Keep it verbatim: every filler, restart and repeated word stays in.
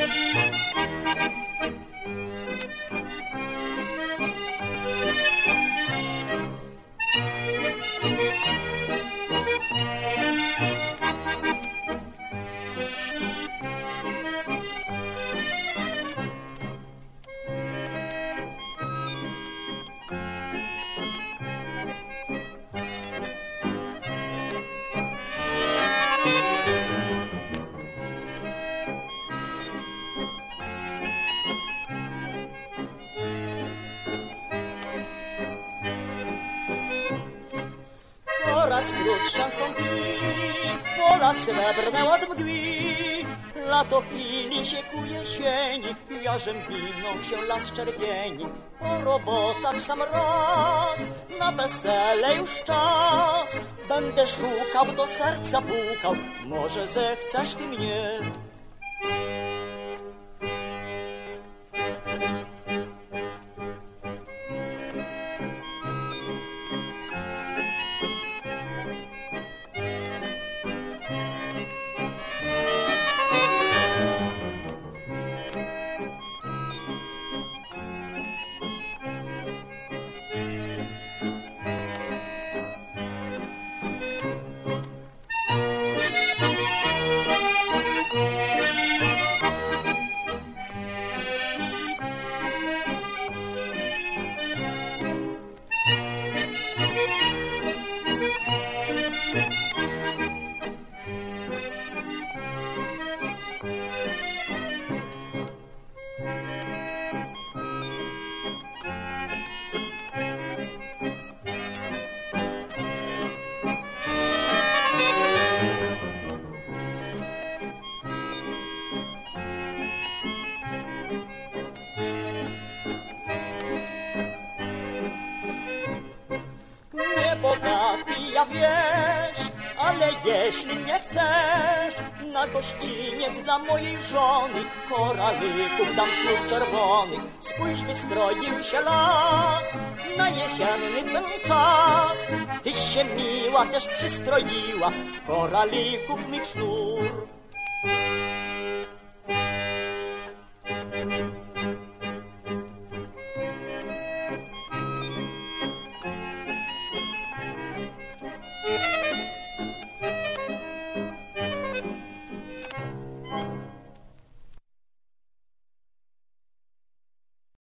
Coraz krótsze są dni, pola srebrne od mgły. Lato chwili się ku jesieni, jarzębiną się las czerwieni. Po robotach w sam raz, na wesele już czas. Będę szukał, do serca pukał, może zechcesz ty mnie. Bogaty ja wiesz, ale jeśli nie chcesz, na gościniec dla mojej żony koralików dam ślub czerwony. Spójrz, wystroił się las na jesienny ten czas. Tyś się miła też przystroiła koralików mych sznur.